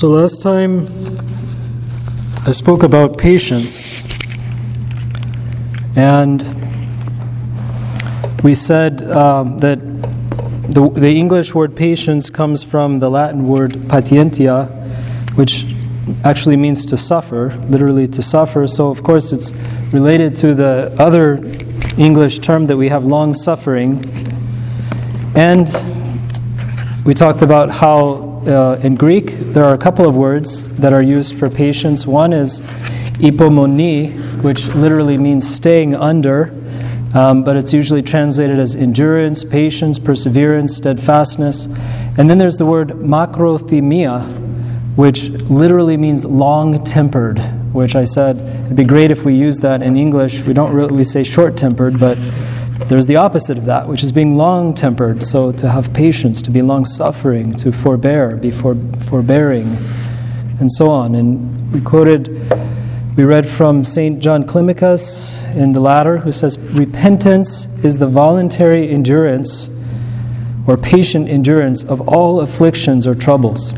So last time I spoke about patience, and we said that the English word patience comes from the Latin word patientia, which actually means to suffer, literally to suffer. So of course it's related to the other English term that we have, long suffering. And we talked about how in Greek there are a couple of words that are used for patience. One is ipomoni, which literally means staying under, but it's usually translated as endurance, patience, perseverance, steadfastness. And then there's the word makrothymia, which literally means long-tempered, which I said it'd be great if we use that in English. We say short-tempered, but there's the opposite of that, which is being long-tempered. So to have patience, to be long-suffering, to forbear, be forbearing, and so on. And we read from St. John Climacus in the Ladder, who says, repentance is the voluntary endurance or patient endurance of all afflictions or troubles.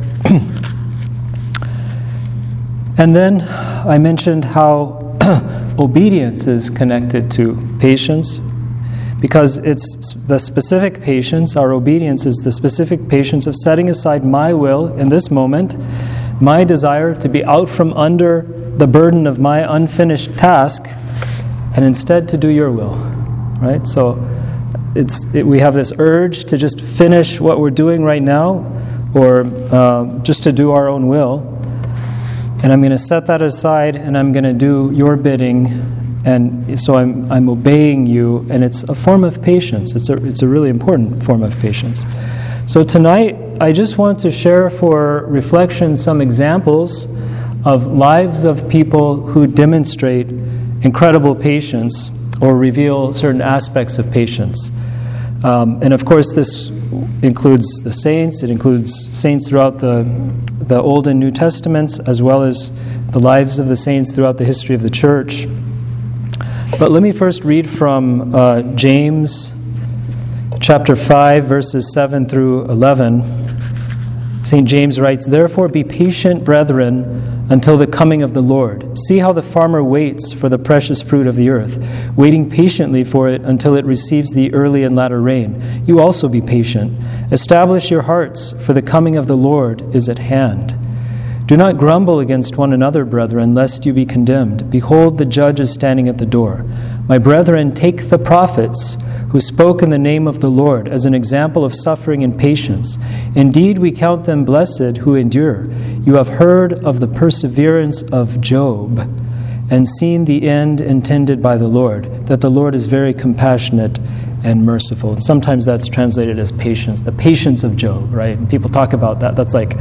And then I mentioned how obedience is connected to patience, because it's the specific patience, our obedience is the specific patience of setting aside my will in this moment, my desire to be out from under the burden of my unfinished task, and instead to do your will, right? So we have this urge to just finish what we're doing right now, or just to do our own will. And I'm going to set that aside, and I'm going to do your bidding, and so I'm obeying you, and it's a form of patience. It's a really important form of patience. So tonight, I just want to share for reflection some examples of lives of people who demonstrate incredible patience or reveal certain aspects of patience. And of course, this includes the saints. It includes saints throughout the Old and New Testaments, as well as the lives of the saints throughout the history of the church. But let me first read from James chapter 5, verses 7 through 11. St. James writes, "Therefore be patient, brethren, until the coming of the Lord. See how the farmer waits for the precious fruit of the earth, waiting patiently for it until it receives the early and latter rain. You also be patient. Establish your hearts, for the coming of the Lord is at hand. Do not grumble against one another, brethren, lest you be condemned. Behold, the judge is standing at the door. My brethren, take the prophets who spoke in the name of the Lord as an example of suffering and patience. Indeed, we count them blessed who endure. You have heard of the perseverance of Job and seen the end intended by the Lord, that the Lord is very compassionate and merciful." And sometimes that's translated as patience, the patience of Job, right? And people talk about that. That's like,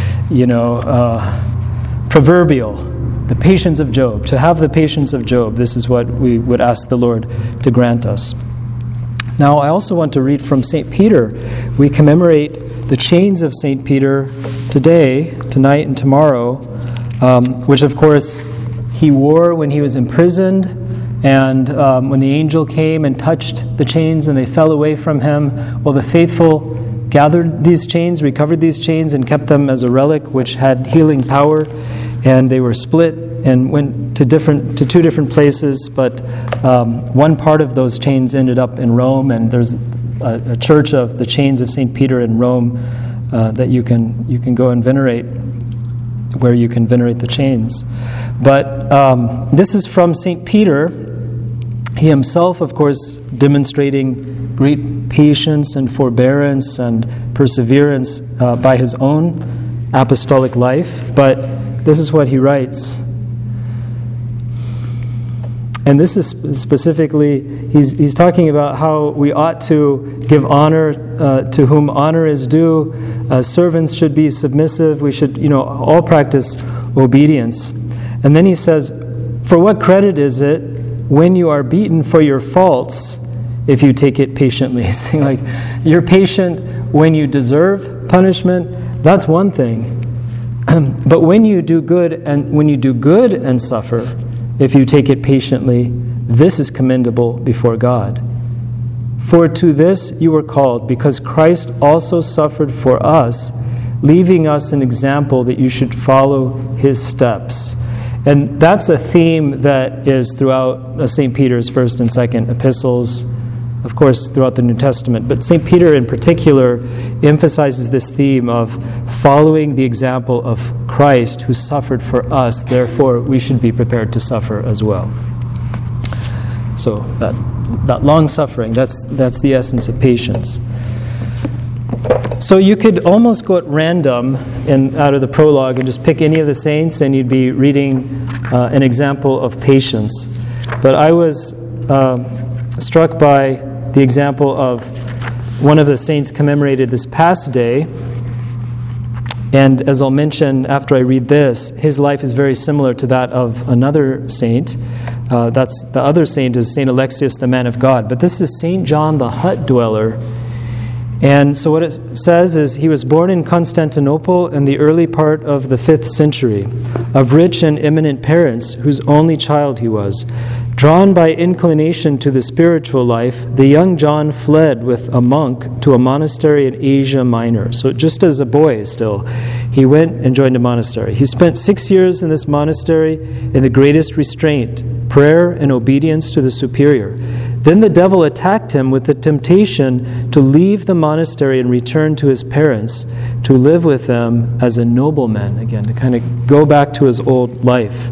proverbial, the patience of Job. To have the patience of Job, this is what we would ask the Lord to grant us. Now, I also want to read from St. Peter. We commemorate the chains of St. Peter today, tonight and tomorrow, which of course he wore when he was imprisoned, and when the angel came and touched the chains and they fell away from him, well, the faithful gathered these chains, recovered these chains, and kept them as a relic which had healing power, and they were split and went to two different places, but one part of those chains ended up in Rome, and there's a church of the chains of St. Peter in Rome that you can go and venerate, where you can venerate the chains. But this is from St. Peter. He himself, of course, demonstrating great patience and forbearance and perseverance by his own apostolic life. But this is what he writes. And this is specifically, he's talking about how we ought to give honor to whom honor is due. Servants should be submissive. We should, all practice obedience. And then he says, "For what credit is it when you are beaten for your faults, if you take it patiently?" Saying like, you're patient when you deserve punishment, that's one thing. But when you do good and suffer, if you take it patiently, this is commendable before God. For to this you were called, because Christ also suffered for us, leaving us an example that you should follow his steps. And that's a theme that is throughout St. Peter's first and second epistles, of course, throughout the New Testament. But St. Peter in particular emphasizes this theme of following the example of Christ who suffered for us. Therefore, we should be prepared to suffer as well. So that long suffering, that's the essence of patience. So you could almost go at random out of the prologue and just pick any of the saints and you'd be reading an example of patience. But I was struck by the example of one of the saints commemorated this past day. And as I'll mention after I read this, his life is very similar to that of another saint. The other saint is St. Alexius, the man of God. But this is St. John the hut dweller. And so what it says is he was born in Constantinople in the early part of the 5th century, of rich and eminent parents, whose only child he was. Drawn by inclination to the spiritual life, the young John fled with a monk to a monastery in Asia Minor. So just as a boy still, he went and joined a monastery. He spent 6 years in this monastery in the greatest restraint, prayer and obedience to the superior. Then the devil attacked him with the temptation to leave the monastery and return to his parents, to live with them as a nobleman, again, to kind of go back to his old life.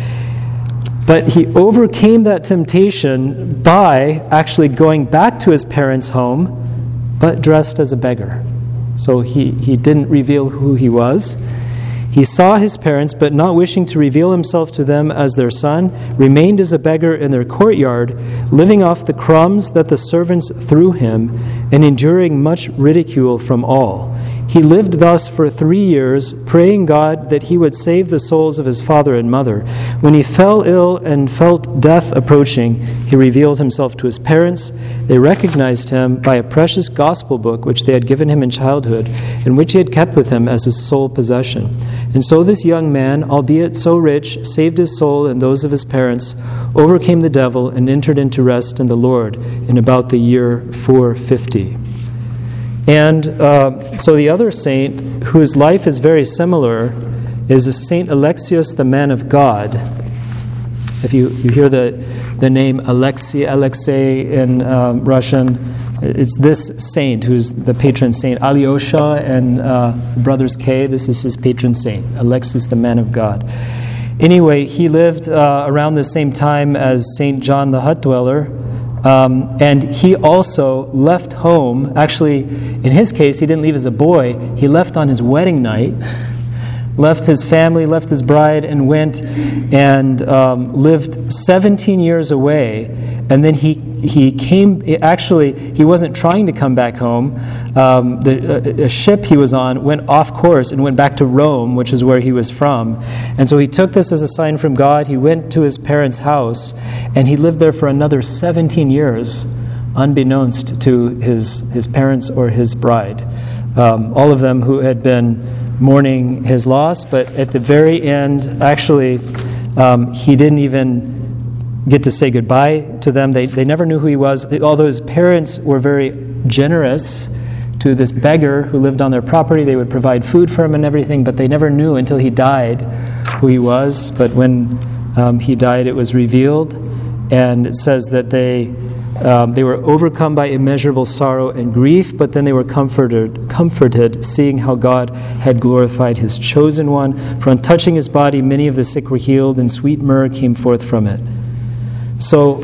But he overcame that temptation by actually going back to his parents' home, but dressed as a beggar. So he didn't reveal who he was. He saw his parents, but not wishing to reveal himself to them as their son, remained as a beggar in their courtyard, living off the crumbs that the servants threw him, and enduring much ridicule from all. He lived thus for 3 years, praying God that he would save the souls of his father and mother. When he fell ill and felt death approaching, he revealed himself to his parents. They recognized him by a precious gospel book which they had given him in childhood, and which he had kept with him as his sole possession. And so this young man, albeit so rich, saved his soul and those of his parents, overcame the devil, and entered into rest in the Lord in about the year 450. And so the other saint, whose life is very similar, is St. Alexius, the man of God. If you hear the name Alexei in Russian, it's this saint who's the patron saint. Alyosha and brothers K, this is his patron saint, Alexius, the man of God. Anyway, he lived around the same time as St. John the hut dweller. And he also left home. Actually, in his case, he didn't leave as a boy. He left on his wedding night, left his family, left his bride, and went and lived 17 years away. And then he came, actually, he wasn't trying to come back home. A ship he was on went off course and went back to Rome, which is where he was from. And so he took this as a sign from God. He went to his parents' house, and he lived there for another 17 years, unbeknownst to his parents or his bride. All of them who had been mourning his loss, but at the very end, actually, he didn't even get to say goodbye to them. They never knew who he was, although his parents were very generous to this beggar who lived on their property. They would provide food for him and everything, but they never knew until he died who he was. But when he died, it was revealed, and it says that they were overcome by immeasurable sorrow and grief, but then they were comforted, seeing how God had glorified his chosen one. For on touching his body, many of the sick were healed, and sweet myrrh came forth from it. So,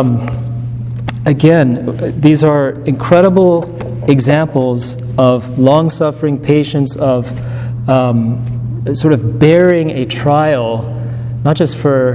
again, these are incredible examples of long-suffering patience, of sort of bearing a trial, not just for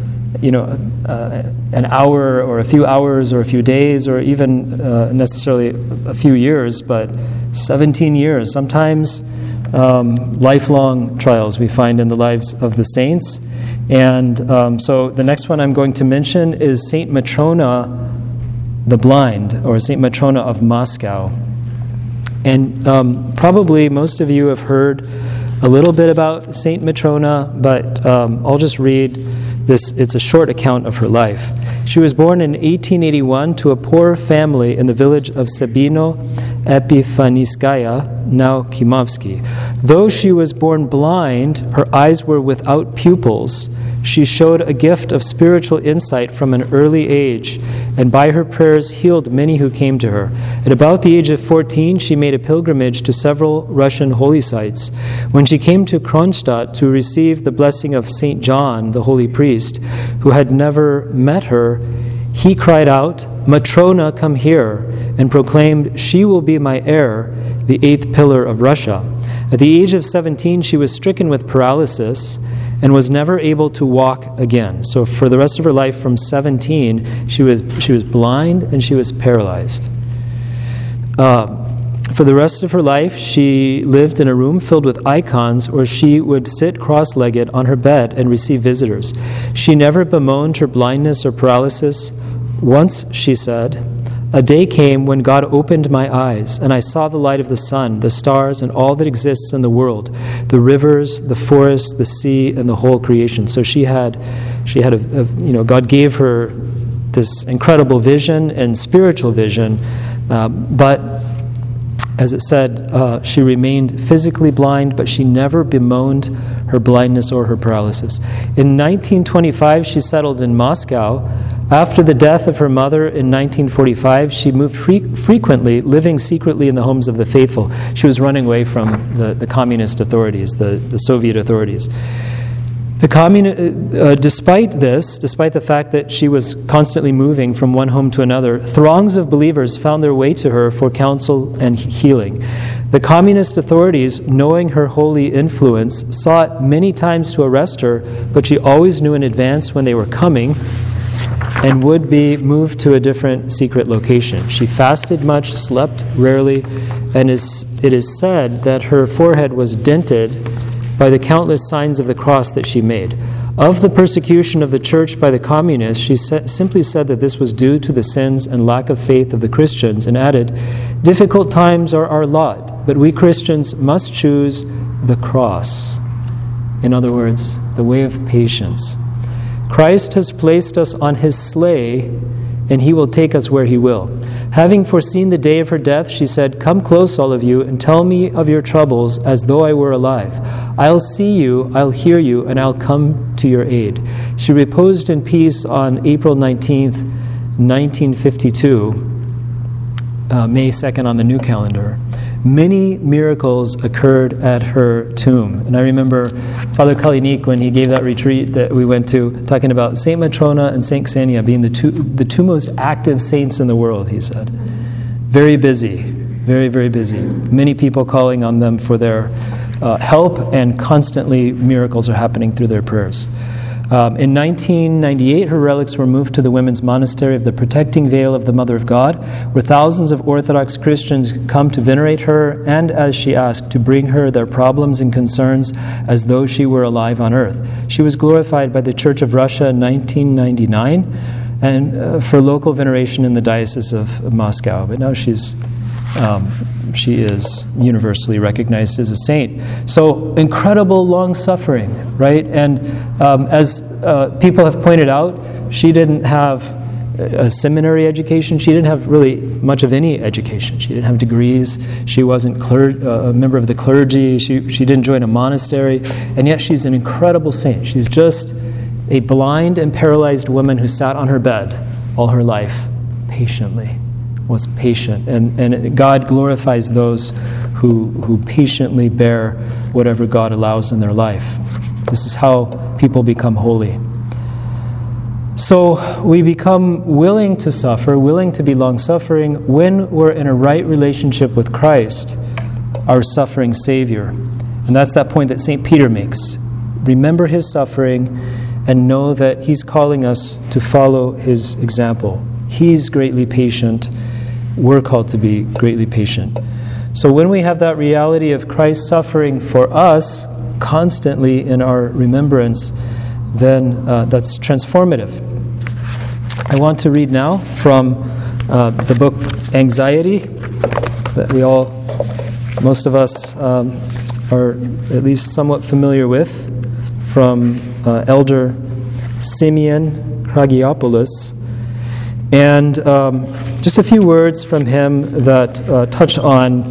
an hour or a few hours or a few days or even necessarily a few years, but 17 years, sometimes lifelong trials we find in the lives of the saints. And so the next one I'm going to mention is St. Matrona the Blind, or St. Matrona of Moscow. And probably most of you have heard a little bit about St. Matrona, but I'll just read this. It's a short account of her life. She was born in 1881 to a poor family in the village of Sabino Epifaniskaya, now Kimovsky. Though she was born blind, her eyes were without pupils. She showed a gift of spiritual insight from an early age, and by her prayers healed many who came to her. At about the age of 14, she made a pilgrimage to several Russian holy sites. When she came to Kronstadt to receive the blessing of St. John, the holy priest, who had never met her, he cried out, "Matrona, come here," and proclaimed, "She will be my heir, the eighth pillar of Russia." At the age of 17, she was stricken with paralysis and was never able to walk again. So for the rest of her life, from 17, she was blind and she was paralyzed. For the rest of her life, she lived in a room filled with icons, or she would sit cross-legged on her bed and receive visitors. She never bemoaned her blindness or paralysis. Once, she said, "A day came when God opened my eyes, and I saw the light of the sun, the stars, and all that exists in the world, the rivers, the forests, the sea, and the whole creation." So she had God gave her this incredible vision and spiritual vision, but as it said, she remained physically blind, but she never bemoaned her blindness or her paralysis. In 1925, she settled in Moscow. After the death of her mother in 1945, she moved frequently, living secretly in the homes of the faithful. She was running away from the communist authorities, the Soviet authorities. Despite the fact that she was constantly moving from one home to another, throngs of believers found their way to her for counsel and healing. The communist authorities, knowing her holy influence, sought many times to arrest her, but she always knew in advance when they were coming and would be moved to a different secret location. She fasted much, slept rarely, and it is said that her forehead was dented by the countless signs of the cross that she made. Of the persecution of the church by the communists, she simply said that this was due to the sins and lack of faith of the Christians, and added, "Difficult times are our lot, but we Christians must choose the cross." In other words, the way of patience. Christ has placed us on his sleigh, and he will take us where he will. Having foreseen the day of her death, she said, "Come close, all of you, and tell me of your troubles as though I were alive. I'll see you, I'll hear you, and I'll come to your aid." She reposed in peace on April 19th, 1952, May 2nd on the new calendar. Many miracles occurred at her tomb. And I remember Father Kalinik, when he gave that retreat that we went to, talking about St. Matrona and St. Ksenia being the two most active saints in the world, he said. Very busy, very, very busy. Many people calling on them for their help, and constantly miracles are happening through their prayers. In 1998, her relics were moved to the Women's Monastery of the Protecting Veil of the Mother of God, where thousands of Orthodox Christians come to venerate her and, as she asked, to bring her their problems and concerns as though she were alive on earth. She was glorified by the Church of Russia in 1999 and for local veneration in the Diocese of Moscow. But now she is universally recognized as a saint. So incredible long-suffering, right? And as people have pointed out, she didn't have a seminary education. She didn't have really much of any education. She didn't have degrees. She wasn't a member of the clergy. She didn't join a monastery. And yet she's an incredible saint. She's just a blind and paralyzed woman who sat on her bed all her life patiently. Was patient, and God glorifies those who patiently bear whatever God allows in their life. This is how people become holy. So we become willing to suffer, willing to be long-suffering, when we're in a right relationship with Christ, our suffering Savior. And that's that point that St. Peter makes. Remember his suffering and know that he's calling us to follow his example. He's greatly patient. We're called to be greatly patient. So when we have that reality of Christ's suffering for us constantly in our remembrance, then that's transformative. I want to read now from the book Anxiety, that most of us are at least somewhat familiar with, from Elder Simeon Kragiopoulos. And Just a few words from him that touch on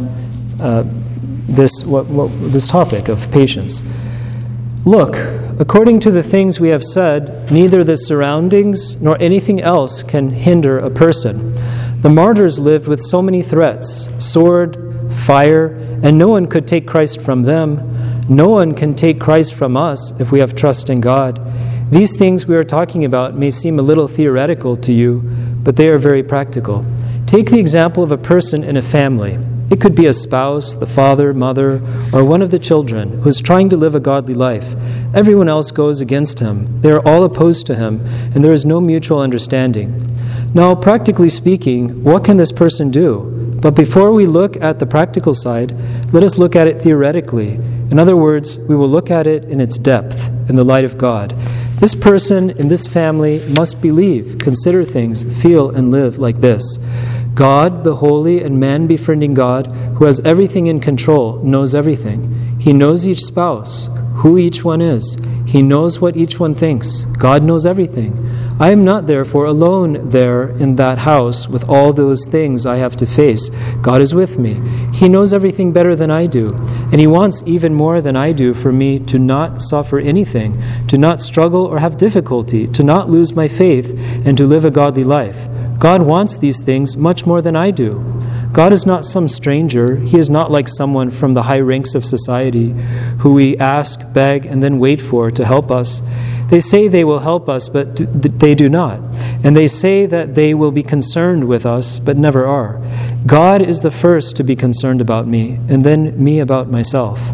this topic of patience. Look, according to the things we have said, neither the surroundings nor anything else can hinder a person. The martyrs lived with so many threats, sword, fire, and no one could take Christ from them. No one can take Christ from us if we have trust in God. These things we are talking about may seem a little theoretical to you, but they are very practical. Take the example of a person in a family. It could be a spouse, the father, mother, or one of the children who is trying to live a godly life. Everyone else goes against him. They are all opposed to him, and there is no mutual understanding. Now, practically speaking, what can this person do? But before we look at the practical side, let us look at it theoretically. In other words, we will look at it in its depth, in the light of God. This person in this family must believe, consider things, feel, and live like this. God, the holy and man-befriending God, who has everything in control, knows everything. He knows each spouse, who each one is. He knows what each one thinks. God knows everything. I am not, therefore, alone there in that house with all those things I have to face. God is with me. He knows everything better than I do, and He wants even more than I do for me to not suffer anything, to not struggle or have difficulty, to not lose my faith, and to live a godly life. God wants these things much more than I do. God is not some stranger. He is not like someone from the high ranks of society who we ask, beg, and then wait for to help us. They say they will help us, but they do not. And they say that they will be concerned with us, but never are. God is the first to be concerned about me, and then me about myself.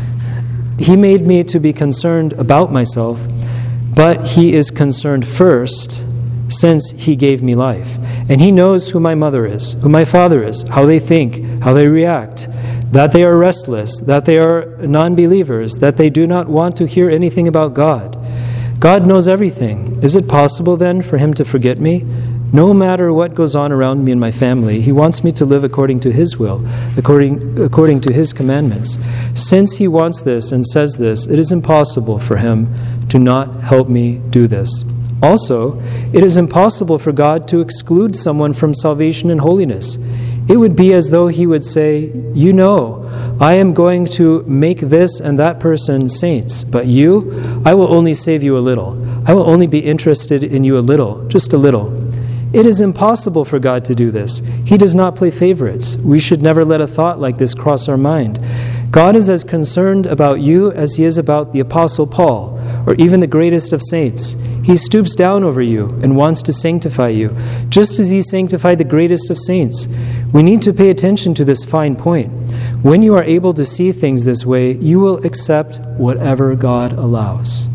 He made me to be concerned about myself, but He is concerned first, since He gave me life. And He knows who my mother is, who my father is, how they think, how they react, that they are restless, that they are non-believers, that they do not want to hear anything about God. God knows everything. Is it possible then for Him to forget me? No matter what goes on around me and my family, He wants me to live according to His will, according to His commandments. Since He wants this and says this, it is impossible for Him to not help me do this. Also, it is impossible for God to exclude someone from salvation and holiness. It would be as though He would say, you know, I am going to make this and that person saints, but you, I will only save you a little. I will only be interested in you a little, just a little. It is impossible for God to do this. He does not play favorites. We should never let a thought like this cross our mind. God is as concerned about you as He is about the Apostle Paul, or even the greatest of saints. He stoops down over you and wants to sanctify you, just as He sanctified the greatest of saints. We need to pay attention to this fine point. When you are able to see things this way, you will accept whatever God allows.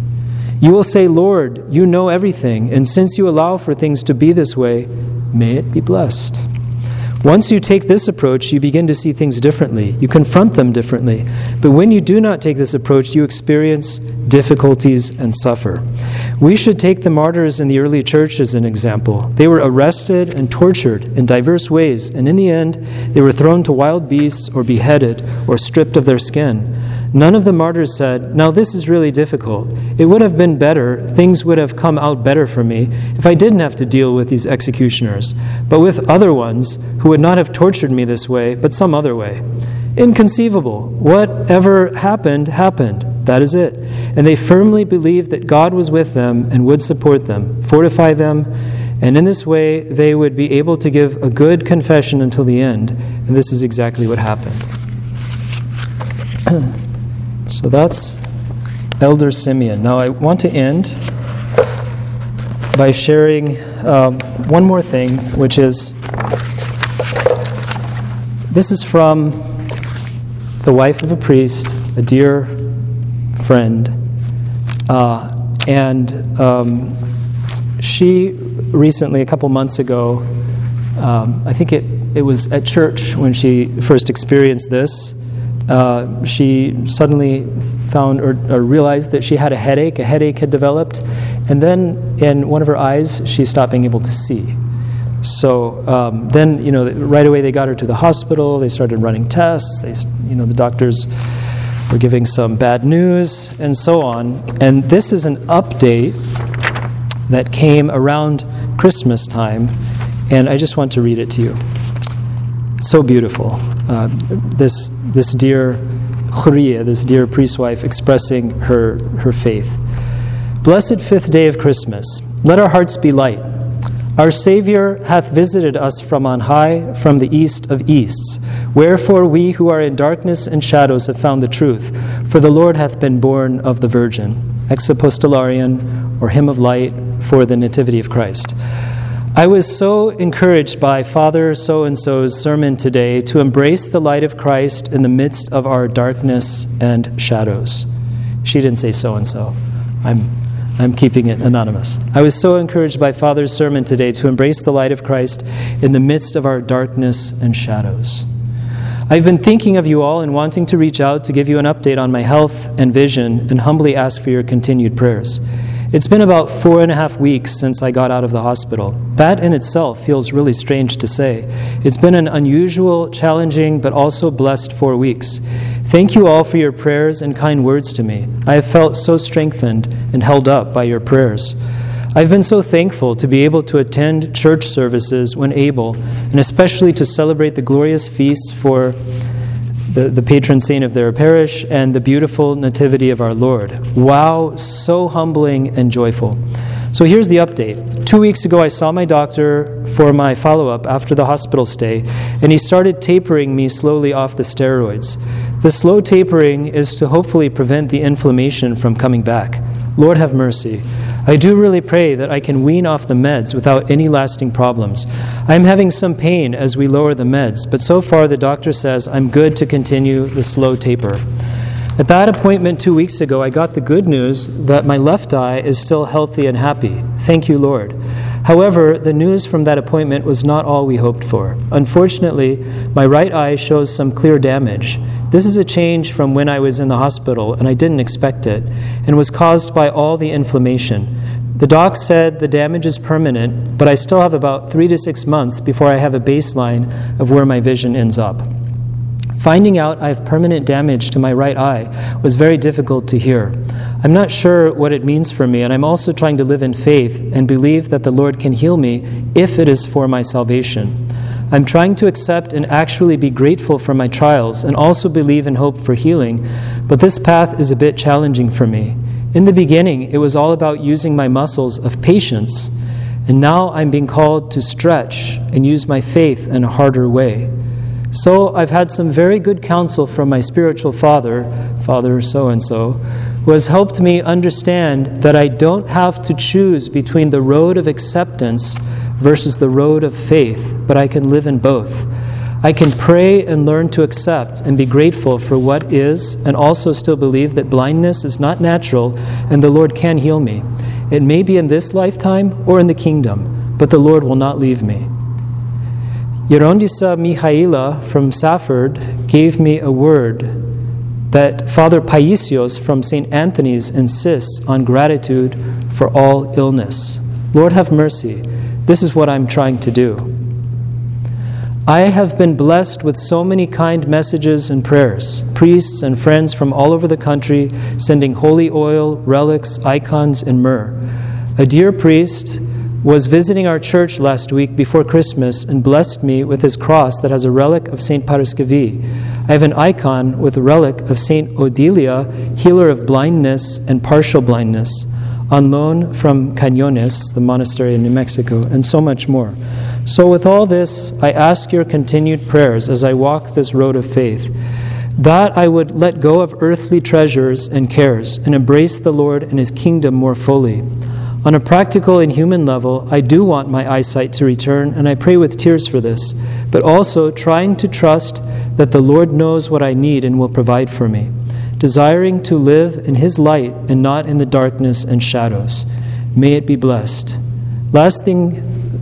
You will say, Lord, you know everything, and since you allow for things to be this way, may it be blessed. Once you take this approach, you begin to see things differently. You confront them differently. But when you do not take this approach, you experience difficulties and suffer. We should take the martyrs in the early church as an example. They were arrested and tortured in diverse ways, and in the end, they were thrown to wild beasts or beheaded or stripped of their skin. None of the martyrs said, now this is really difficult. It would have been better, things would have come out better for me if I didn't have to deal with these executioners, but with other ones who would not have tortured me this way, but some other way. Inconceivable. Whatever happened, happened. That is it. And they firmly believed that God was with them and would support them, fortify them, and in this way they would be able to give a good confession until the end. And this is exactly what happened. So that's Elder Simeon. Now I want to end by sharing one more thing, which is, this is from the wife of a priest, a dear friend, and she recently, a couple months ago, I think it was at church when she first experienced this, she suddenly found or realized that she had a headache. A headache had developed, and then in one of her eyes, she stopped being able to see. So then, right away they got her to the hospital. They started running tests. The doctors were giving some bad news and so on. And this is an update that came around Christmas time. And I just want to read it to you. It's so beautiful. This dear Khuriya, this dear priest's wife, expressing her faith. Blessed 5th day of Christmas. Let our hearts be light. Our Savior hath visited us from on high, from the east of easts. Wherefore we who are in darkness and shadows have found the truth. For the Lord hath been born of the Virgin. Exapostolarian, or Hymn of Light, for the Nativity of Christ. I was so encouraged by Father so-and-so's sermon today to embrace the light of Christ in the midst of our darkness and shadows. She didn't say so-and-so. I'm keeping it anonymous. I was so encouraged by Father's sermon today to embrace the light of Christ in the midst of our darkness and shadows. I've been thinking of you all and wanting to reach out to give you an update on my health and vision and humbly ask for your continued prayers. It's been about 4.5 weeks since I got out of the hospital. That in itself feels really strange to say. It's been an unusual, challenging, but also blessed 4 weeks. Thank you all for your prayers and kind words to me. I have felt so strengthened and held up by your prayers. I've been so thankful to be able to attend church services when able, and especially to celebrate the glorious feasts for the patron saint of their parish and the beautiful nativity of our Lord. Wow, so humbling and joyful. So here's the update. 2 weeks ago, I saw my doctor for my follow-up after the hospital stay, and he started tapering me slowly off the steroids. The slow tapering is to hopefully prevent the inflammation from coming back. Lord have mercy. I do really pray that I can wean off the meds without any lasting problems. I'm having some pain as we lower the meds, but so far the doctor says I'm good to continue the slow taper. At that appointment 2 weeks ago, I got the good news that my left eye is still healthy and happy. Thank you, Lord. However, the news from that appointment was not all we hoped for. Unfortunately, my right eye shows some clear damage. This is a change from when I was in the hospital, and I didn't expect it, and was caused by all the inflammation. The doc said the damage is permanent, but I still have about 3 to 6 months before I have a baseline of where my vision ends up. Finding out I have permanent damage to my right eye was very difficult to hear. I'm not sure what it means for me, and I'm also trying to live in faith and believe that the Lord can heal me if it is for my salvation. I'm trying to accept and actually be grateful for my trials and also believe and hope for healing, but this path is a bit challenging for me. In the beginning, it was all about using my muscles of patience, and now I'm being called to stretch and use my faith in a harder way. So I've had some very good counsel from my spiritual father, Father so-and-so, who has helped me understand that I don't have to choose between the road of acceptance versus the road of faith, but I can live in both. I can pray and learn to accept and be grateful for what is, and also still believe that blindness is not natural and the Lord can heal me. It may be in this lifetime or in the kingdom, but the Lord will not leave me. Yerondisa Mihaila from Safford gave me a word that Father Paisios from St. Anthony's insists on gratitude for all illness. Lord have mercy. This is what I'm trying to do. I have been blessed with so many kind messages and prayers, priests and friends from all over the country sending holy oil, relics, icons, and myrrh. A dear priest was visiting our church last week before Christmas and blessed me with his cross that has a relic of St. Paraskevi. I have an icon with a relic of St. Odilia, healer of blindness and partial blindness, on loan from Cañones, the monastery in New Mexico, and so much more. So with all this, I ask your continued prayers as I walk this road of faith, that I would let go of earthly treasures and cares and embrace the Lord and His kingdom more fully. On a practical and human level, I do want my eyesight to return, and I pray with tears for this, but also trying to trust that the Lord knows what I need and will provide for me, desiring to live in His light and not in the darkness and shadows. May it be blessed. Last thing,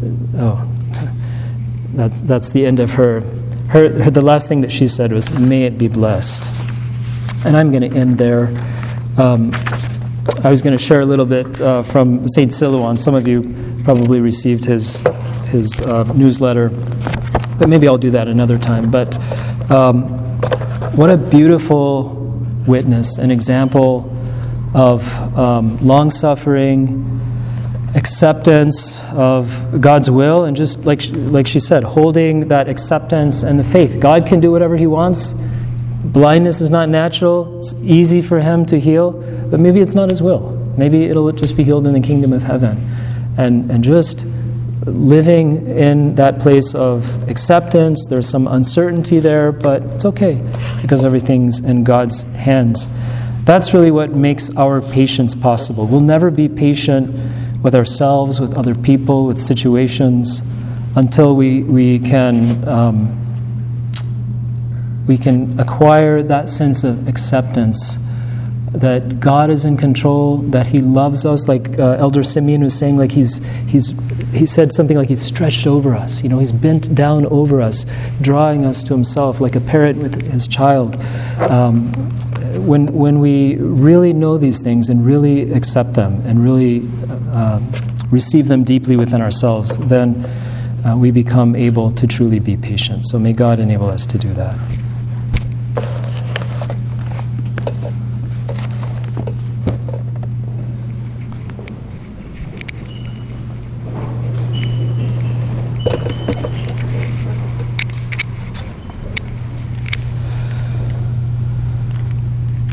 that's the end of her. The last thing that she said was, may it be blessed. And I'm going to end there. I was going to share a little bit from St. Silouan. Some of you probably received his newsletter, but maybe I'll do that another time. But what a beautiful witness, an example of long-suffering acceptance of God's will, and just like she said, holding that acceptance and the faith. God can do whatever He wants. Blindness is not natural. It's easy for Him to heal, but maybe it's not His will. Maybe it'll just be healed in the kingdom of heaven. And just living in that place of acceptance. There's some uncertainty there, but it's okay because everything's in God's hands. That's really what makes our patience possible. We'll never be patient with ourselves, with other people, with situations, until we can acquire that sense of acceptance, that God is in control, that He loves us, like Elder Simeon was saying, like he said something like He's stretched over us. He's bent down over us, drawing us to Himself like a parent with his child. When we really know these things and really accept them and really receive them deeply within ourselves, then we become able to truly be patient. So may God enable us to do that.